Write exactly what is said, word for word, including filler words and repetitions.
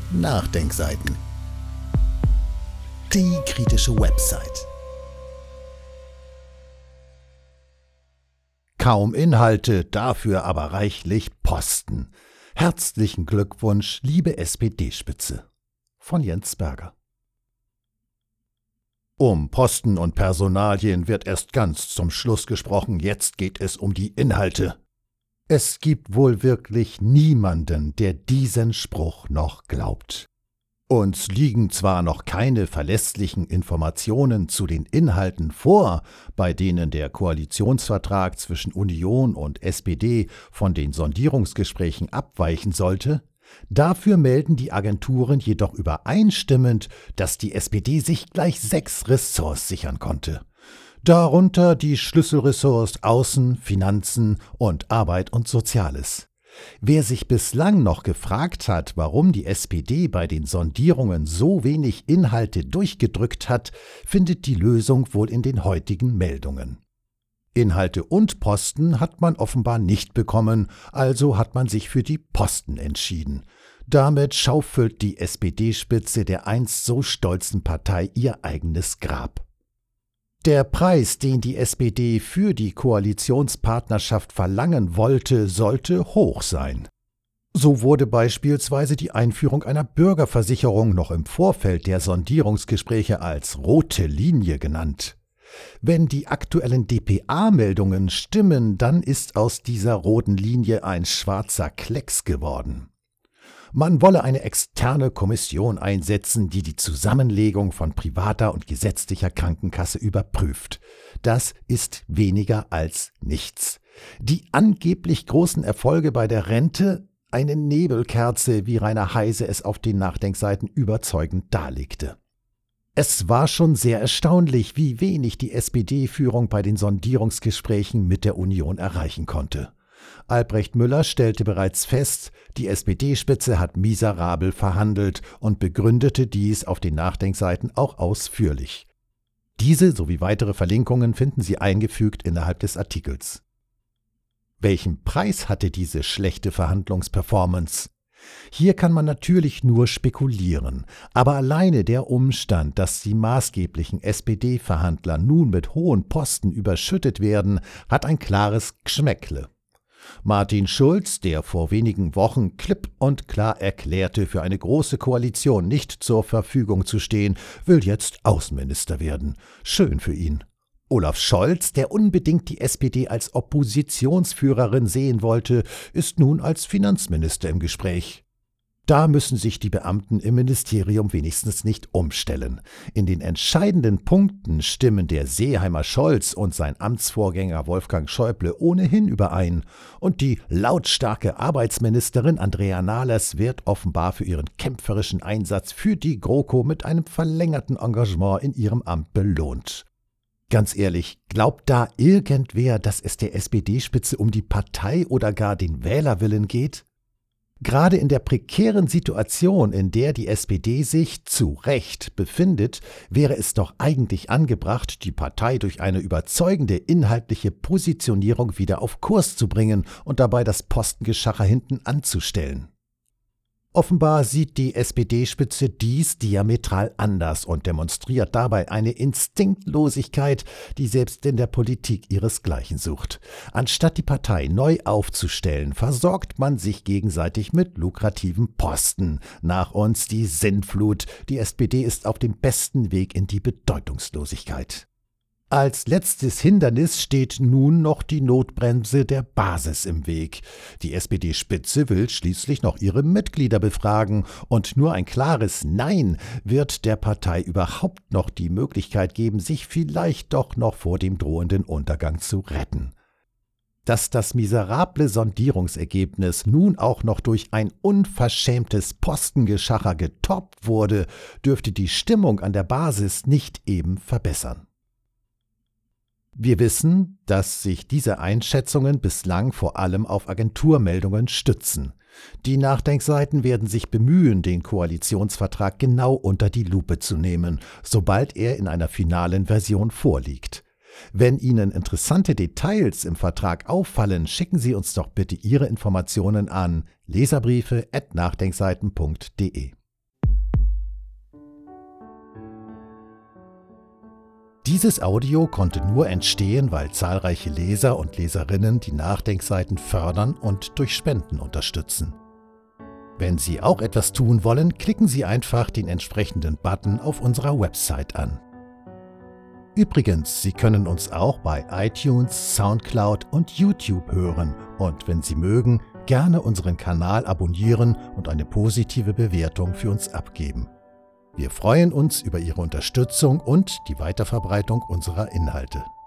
Nachdenkseiten. Die kritische Website. Kaum Inhalte, dafür aber reichlich Posten. Herzlichen Glückwunsch, liebe S P D-Spitze. Von Jens Berger. Um Posten und Personalien wird erst ganz zum Schluss gesprochen, jetzt geht es um die Inhalte. Es gibt wohl wirklich niemanden, der diesen Spruch noch glaubt. Uns liegen zwar noch keine verlässlichen Informationen zu den Inhalten vor, bei denen der Koalitionsvertrag zwischen Union und S P D von den Sondierungsgesprächen abweichen sollte, dafür melden die Agenturen jedoch übereinstimmend, dass die S P D sich gleich sechs Ressorts sichern konnte. Darunter die Schlüsselressorts Außen, Finanzen und Arbeit und Soziales. Wer sich bislang noch gefragt hat, warum die S P D bei den Sondierungen so wenig Inhalte durchgedrückt hat, findet die Lösung wohl in den heutigen Meldungen. Inhalte und Posten hat man offenbar nicht bekommen, also hat man sich für die Posten entschieden. Damit schaufelt die S P D-Spitze der einst so stolzen Partei ihr eigenes Grab. Der Preis, den die S P D für die Koalitionspartnerschaft verlangen wollte, sollte hoch sein. So wurde beispielsweise die Einführung einer Bürgerversicherung noch im Vorfeld der Sondierungsgespräche als rote Linie genannt. Wenn die aktuellen D P A-Meldungen stimmen, dann ist aus dieser roten Linie ein schwarzer Klecks geworden. Man wolle eine externe Kommission einsetzen, die die Zusammenlegung von privater und gesetzlicher Krankenkasse überprüft. Das ist weniger als nichts. Die angeblich großen Erfolge bei der Rente, eine Nebelkerze, wie Rainer Heise es auf den Nachdenkseiten überzeugend darlegte. Es war schon sehr erstaunlich, wie wenig die S P D-Führung bei den Sondierungsgesprächen mit der Union erreichen konnte. Albrecht Müller stellte bereits fest, die S P D-Spitze hat miserabel verhandelt und begründete dies auf den Nachdenkseiten auch ausführlich. Diese sowie weitere Verlinkungen finden Sie eingefügt innerhalb des Artikels. Welchen Preis hatte diese schlechte Verhandlungsperformance? Hier kann man natürlich nur spekulieren, aber alleine der Umstand, dass die maßgeblichen S P D-Verhandler nun mit hohen Posten überschüttet werden, hat ein klares Gschmäckle. Martin Schulz, der vor wenigen Wochen klipp und klar erklärte, für eine große Koalition nicht zur Verfügung zu stehen, will jetzt Außenminister werden. Schön für ihn. Olaf Scholz, der unbedingt die S P D als Oppositionsführerin sehen wollte, ist nun als Finanzminister im Gespräch. Da müssen sich die Beamten im Ministerium wenigstens nicht umstellen. In den entscheidenden Punkten stimmen der Seeheimer Scholz und sein Amtsvorgänger Wolfgang Schäuble ohnehin überein. Und die lautstarke Arbeitsministerin Andrea Nahles wird offenbar für ihren kämpferischen Einsatz für die GroKo mit einem verlängerten Engagement in ihrem Amt belohnt. Ganz ehrlich, glaubt da irgendwer, dass es der S P D-Spitze um die Partei oder gar den Wählerwillen geht? Gerade in der prekären Situation, in der die S P D sich zu Recht befindet, wäre es doch eigentlich angebracht, die Partei durch eine überzeugende inhaltliche Positionierung wieder auf Kurs zu bringen und dabei das Postengeschacher hinten anzustellen. Offenbar sieht die S P D-Spitze dies diametral anders und demonstriert dabei eine Instinktlosigkeit, die selbst in der Politik ihresgleichen sucht. Anstatt die Partei neu aufzustellen, versorgt man sich gegenseitig mit lukrativen Posten. Nach uns die Sinnflut. Die S P D ist auf dem besten Weg in die Bedeutungslosigkeit. Als letztes Hindernis steht nun noch die Notbremse der Basis im Weg. Die S P D-Spitze will schließlich noch ihre Mitglieder befragen und nur ein klares Nein wird der Partei überhaupt noch die Möglichkeit geben, sich vielleicht doch noch vor dem drohenden Untergang zu retten. Dass das miserable Sondierungsergebnis nun auch noch durch ein unverschämtes Postengeschacher getoppt wurde, dürfte die Stimmung an der Basis nicht eben verbessern. Wir wissen, dass sich diese Einschätzungen bislang vor allem auf Agenturmeldungen stützen. Die Nachdenkseiten werden sich bemühen, den Koalitionsvertrag genau unter die Lupe zu nehmen, sobald er in einer finalen Version vorliegt. Wenn Ihnen interessante Details im Vertrag auffallen, schicken Sie uns doch bitte Ihre Informationen an leserbriefe at nachdenkseiten punkt de. Dieses Audio konnte nur entstehen, weil zahlreiche Leser und Leserinnen die Nachdenkseiten fördern und durch Spenden unterstützen. Wenn Sie auch etwas tun wollen, klicken Sie einfach den entsprechenden Button auf unserer Website an. Übrigens, Sie können uns auch bei iTunes, Soundcloud und YouTube hören und wenn Sie mögen, gerne unseren Kanal abonnieren und eine positive Bewertung für uns abgeben. Wir freuen uns über Ihre Unterstützung und die Weiterverbreitung unserer Inhalte.